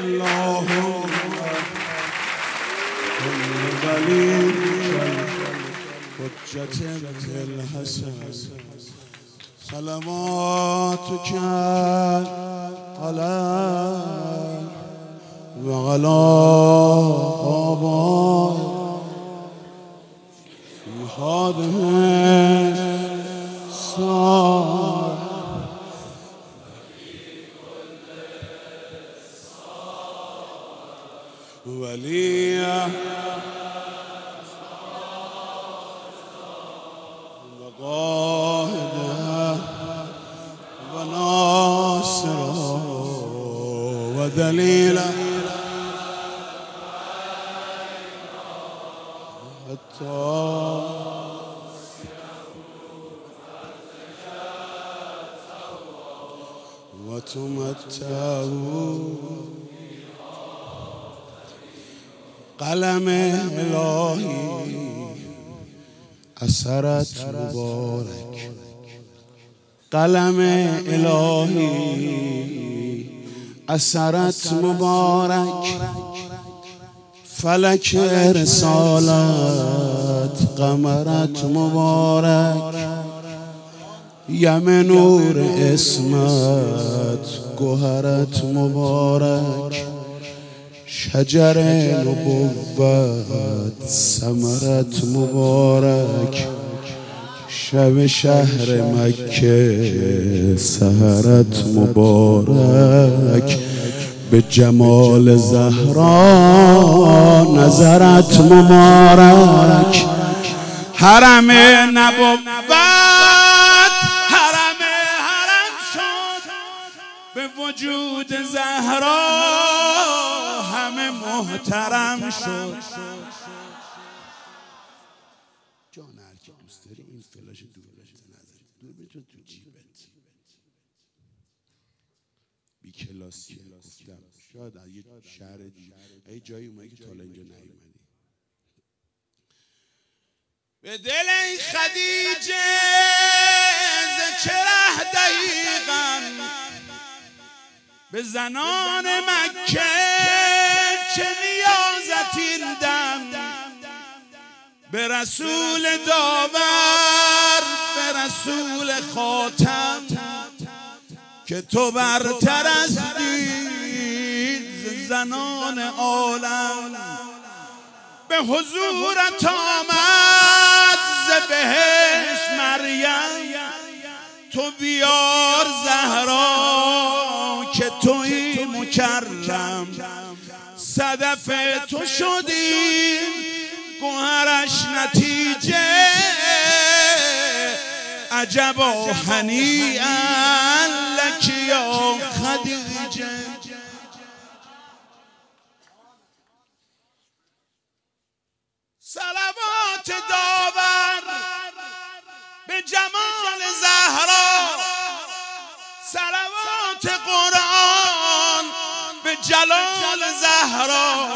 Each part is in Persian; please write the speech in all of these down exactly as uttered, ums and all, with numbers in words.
اللهم ولی حجت الحسن صلواتك على وعلى آبائك في هذه الساعة وليا وقائدا وناصرا ودليلا حتى وتمتعوا قلم الهی اثرت مبارک قلم الهی اثرت مبارک فلک رسالت قمرت مبارک یم نور اسمت گوهرت مبارک شجر نبوت ثمرت مبارک شب شهر مکه سحرت مبارک به جمال زهرا نظرت مبارک حرم نبوت حرم حرم شد به وجود زهرا همه محترم شد. جان هر کی دوست داری این فلاش دور نظر دور بتون تو جیبت بی کلاسیه گفتم شاید از یه شهر دیگه ای جایی اومدی که تا حالا اینجا نیومدی به دل این خدیجه ز چرح دقیقا به زنان مکه چه نیازت این دم به رسول داور به رسول خاتم که تو برتر هستی ز زنان عالم به حضورت آمد ز بهشت مریم تو بیار زهرا که تویی مکرم صدف تو شدی گوهرش نتیجه عجبا هنیئا لک یا خدیجه. صلوات داور به جمال زهرا صلوات قرآن به جلال زهرا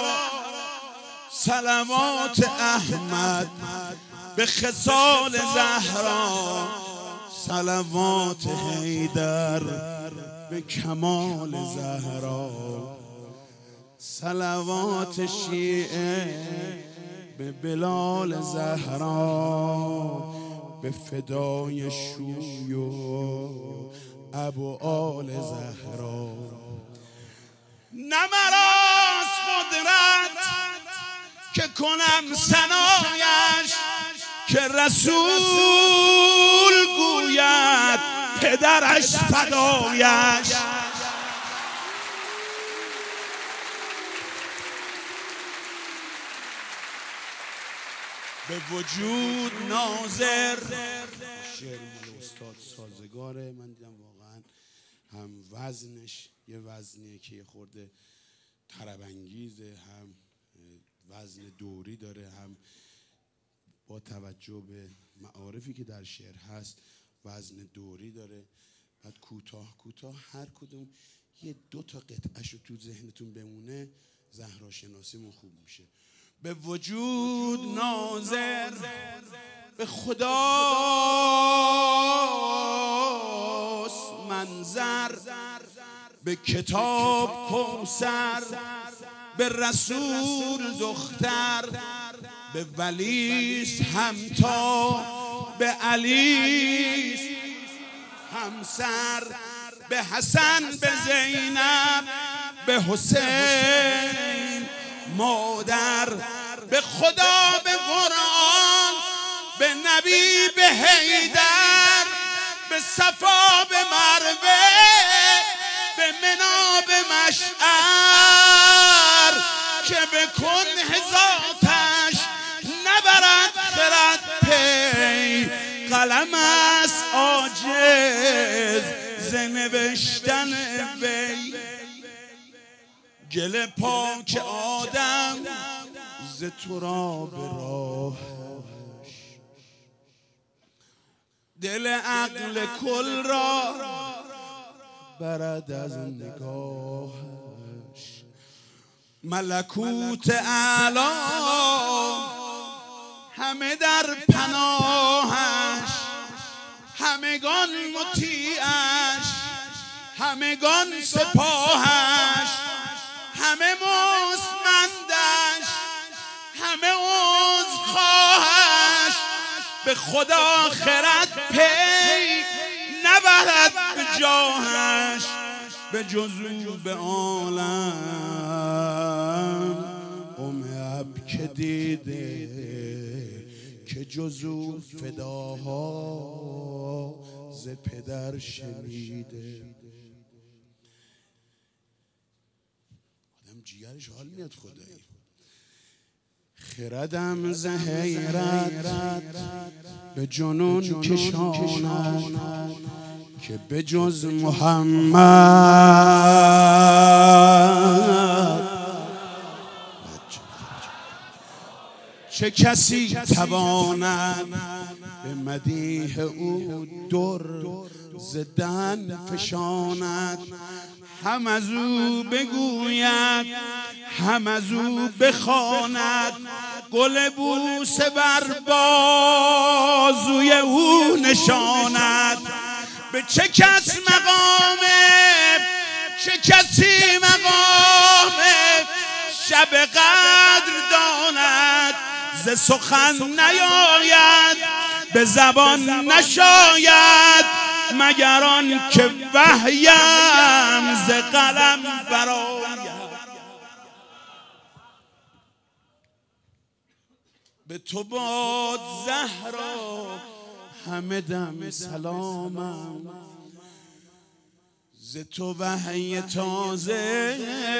صلوات احمد به خصال زهرا صلوات حیدر به کمال زهرا صلوات شیعه به بلال زهرا به فدای شوی و ابو آل زهرا. نه مراست قدرت که کنم ثنایش که رسول گوید پدرش فدایش. به وجود ناظر شعر مال استاد سازگاره. من دیدم واقعا هم وزنش یه وزنیه که یه خورده طرب‌انگیزه، هم وزن دوری داره، هم با توجه به معارفی که در شعر هست وزن دوری داره. بعد کوتاه کوتاه هر کدوم یه دو تا قطعه‌شو تو ذهنتون بمونه زهرا شناسیمون خوب میشه. به وجود ناظر به خداست منظر به کتاب کوثر، به رسول دختر، به ولیس همتا، به علیس همسر، به حسن، به زینب، به حسین مادر، به خدا، به قرآن، به نبی، به حیدر، به صفا، به مروه، به منا، به مشعر، که بکن هزاتش نبرد خرد پی. قلم است عاجز ز نوشتن وی، گل پاک آدم ز تراب راهش، دل عقل کل را برد از نگاهش. ملکوت اعلی همه در پناهش، همگان مطیعش، همگان سپاهش، همه مستمندش، همه عذرخواهش. به خدا خرد پی نبرد به جاهش، به جزو به عالم قوم اب که دیده، که جزو فداها ز پدر شنیده. آدم جیگرش حال میاد خدایی. خردم ز حیرت به جنون کشاند، که به جز محمد چه کسی تواند به مدیح او در ز دهن فشاند. هم از او بگوید هم از او بخواند، گل بوسه بر بازوی او نشاند. به چه کس مقامه، چه کسی مقامه، شب قدر داند. ز سخن نیاید به زبان نشاید، مگر آن که وحیم ز قلم برآید. به تو باد زهرا همه دم سلامم، ز تو وحی تازه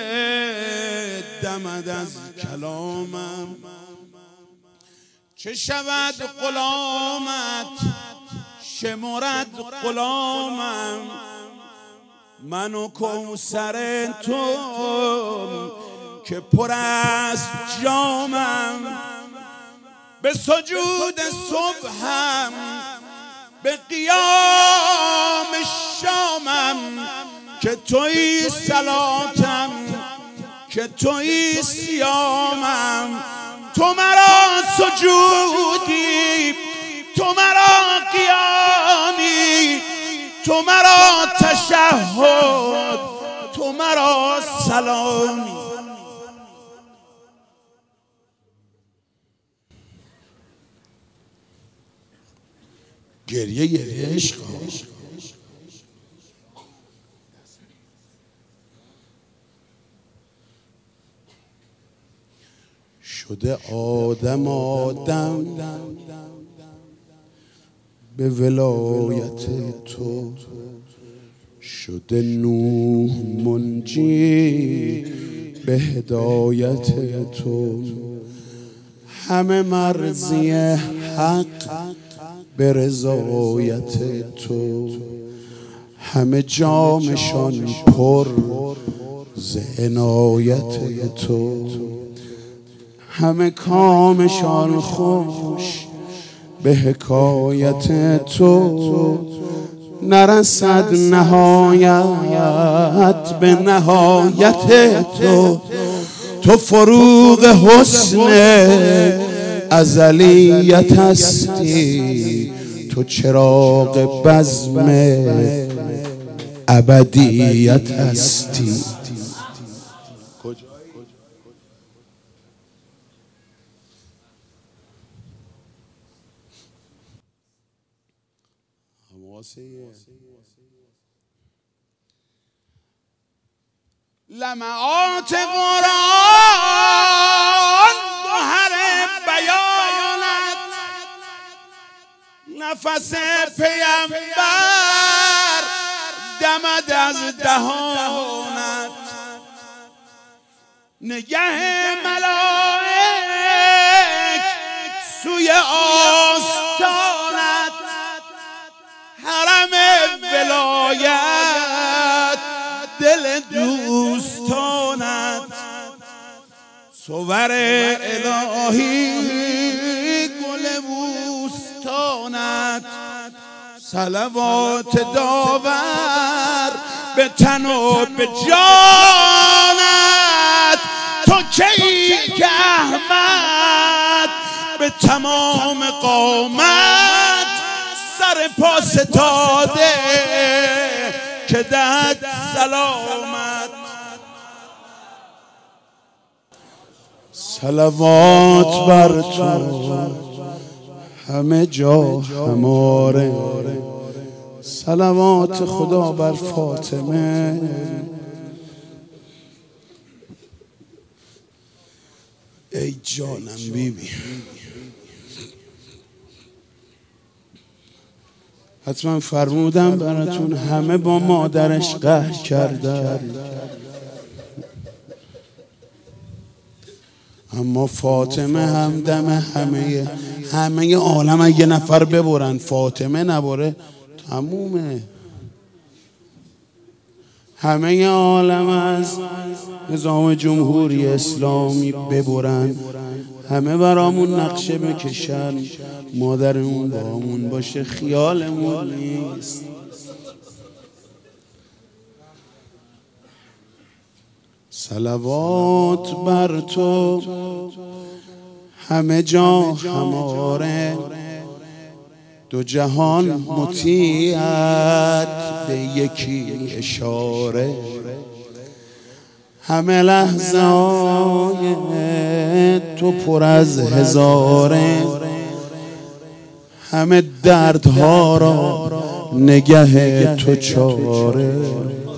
دمد از کلامم. چه شود غلامت شمرد غلامم، من و کوثر تو که پر است جامم. به سجود صبحم به قیام شامم، که تویی صلاتم که تویی صیامم. تو مرا سجودی، تو مرا قیامی، تو مرا تشهد، تو مرا سلامی. گریه گریه عشق شده آدم آدم به ولایت تو، شده نوح منجی به هدایت تو. همه مرضی حق به رضایت تو، همه جامشان پر ز عنایت تو. همه کامشان خوش به حکایت تو، نرسد نهایت به نهایت تو. تو فروغ حسن ازلیت هستی، تو چراغ بزم ابدیت هستی. لمعات قرآن گوهر بیانت، نفس پیامبر دمد از دهانت، نگه ملائک سوی آستانت، حرم ولایت دل دوستانت، صور الهی گل بوستانت، صلوات داور به تن و به جانت، تو کی که احمد به تمام قامت سر پا ستاده که دهد سلامت. صلوات بر تو همه جا هماره، صلوات خدا بر فاطمه. ای جانم بیبی، حتما فرمودم براتون همه با مادرش قهر کردن، اما فاطمه همدم همه همه عالم اگه نفر ببرن فاطمه نبره تمومه. همه عالم از نظام جمهوری اسلامی ببرن، همه برامون نقشه بکشن، مادرمون برامون باشه خیالمون نیست. صلوات بر تو همه جا هماره، دو جهان مطیعت به یکی اشاره، همه لحظه های تو پر از هزاره، همه دردها را نگه تو چاره.